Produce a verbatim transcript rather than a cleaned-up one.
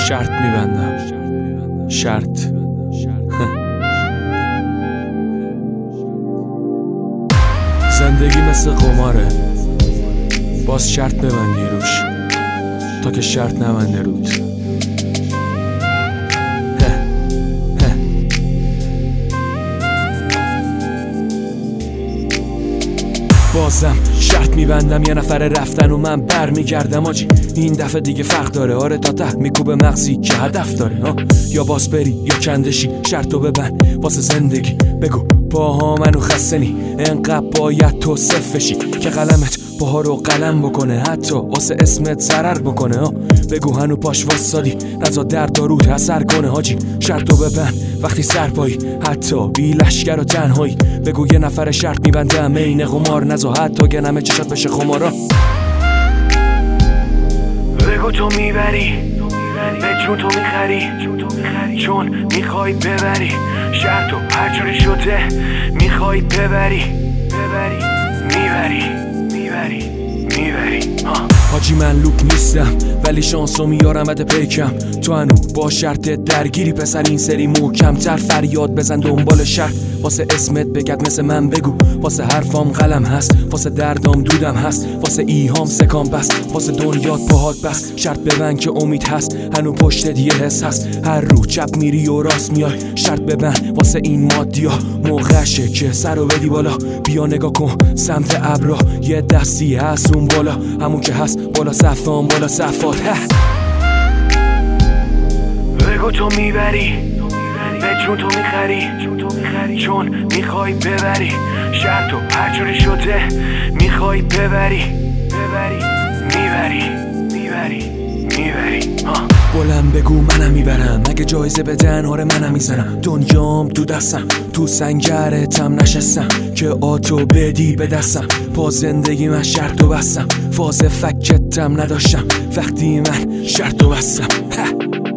شرط میبندم، شرط زندگی مثل قماره، باز شرط ببندی روش تا که شرط نبنده رود. بازم شرط میبندم یه نفر رفتن و من بر میگردم آجی. این دفعه دیگه فرق داره، آره تا ته میکوبه مغزی که هدف داره ها. یا باز بری یا چندشی، شرطو ببند واسه زندگی. بگو پاها منو خسته نی، انقدر باید تو صفشی که قلمت پاها رو قلم بکنه، حتی واسه اسمت ضرر بکنه ها. بگو هنو پاش واسادی، نزا درد دارود اثر کنه حاجی. شرطو ببند وقتی سرپایی، حتی بی لشگر و تنهایی. بگو یه نفر شرط میبنده همه این قمار، نزا حتی گنمه چشت بشه خمارا. بگو تو میبری، به جون تو میخری، چون میخوای ببری. شرطو هرجوری شده میخوای ببری، ببری میبری میبری میبری حاجی من لوک نیستم ولی شانسو میارمت پیکم. تو هنو با شرط درگیری پسر، این سری محکم‌تر فریاد بزن دنبال شرط. واسه اسمت بگد مثل من بگو، واسه حرفام قلم هست، واسه دردام دودم هست، واسه ایهام سکام بس، واسه دنیات پاهات بس. شرط ببند که امید هست، هنو پشت دیگه حس هست. هر رو چپ میری و راست میای، شرط ببند واسه این مادیا. موقعشه که سرو بدی بالا، بیا نگاه کن سمت ابرا. یه دستی هست اون بالا، همون که هست بالا صفام بالا صفات. بگو تو میبری، به جون تو میخری، چون میخوای ببری. شرطو هرجوری شده میخوای ببری، ببری میبری میبری میبری بلند بگو منم میبرم، اگه جایزه بدن آره منم میزنم. دنیام تو دستم، تو سنگرتم نشستم که آتو بدی به دستم. با زندگی من شرطو بستم، فاز فکتم نداشتم وقتی من شرطو بستم.